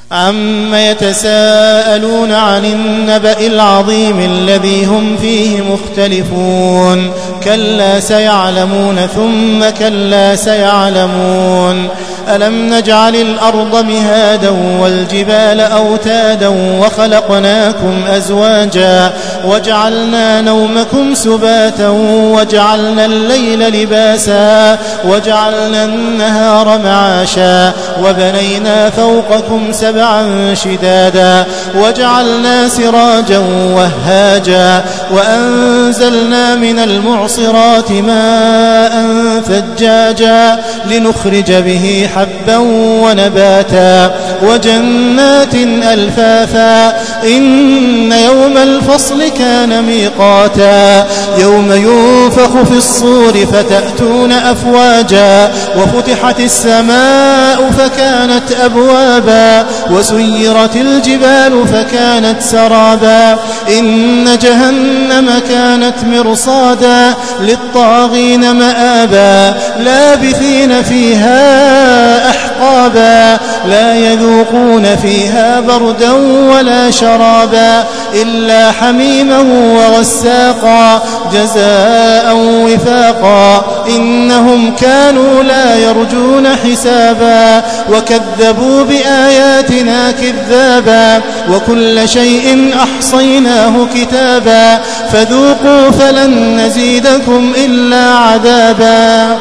عم يتساءلون عن النبأ العظيم الذي هم فيه مختلفون كلا سيعلمون ثم كلا سيعلمون ألم نجعل الأرض مهادا والجبال أوتادا وخلقناكم أزواجا وجعلنا نومكم سباتا وجعلنا الليل لباسا وجعلنا النهار معاشا وبنينا فوقكم سبعا شدادا وجعلنا سراجا وهاجا وأنزلنا من المعصرات ماء ثجاجا لنخرج به حبا ونباتا وجنات ألفافا إن يوم الفصل كان ميقاتا يوم ينفخ في الصور فتأتون أفواجا وفتحت السماء فكانت أبوابا وسيرت الجبال فكانت سرابا إن جهنم كانت مرصادا للطاغين مآبا لابثين فيها أحقابا لا يذوقون فيها بردا ولا شرابا إلا حميما وغساقا جزاء وفاقا إنهم كانوا لا يرجون حسابا وكذبوا بآياتنا كذابا وكل شيء أحصيناه كتابا فذوقوا فلن نزيدكم إلا عذابا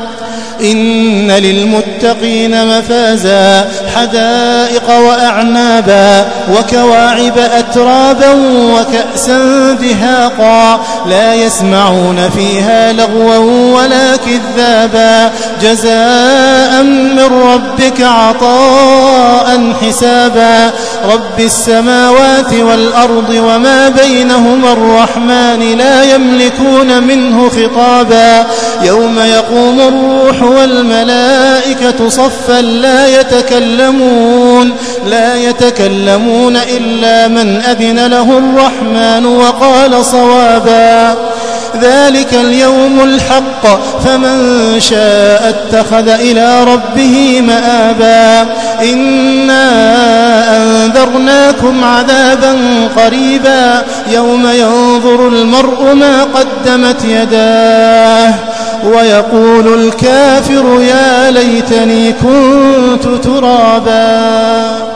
إن للمتقين مفازا حدائق وأعنابا وكواعب أترابا وكأسا دهاقا لا يسمعون فيها لغوا ولا كذابا جزاء من ربك عطاء حسابا رب السماوات والأرض وما بينهما الرحمن لا يملكون منه خطابا يوم يقوم الروح والملائكة صفا لا يتكلمون إلا من أذن له الرحمن وقال صوابا ذلك اليوم الحق فمن شاء اتخذ إلى ربه مآبا إنا أنذرناكم عذابا قريبا يوم ينظر المرء ما قدمت يداه ويقول الكافر يا ليتني كنت ترابا.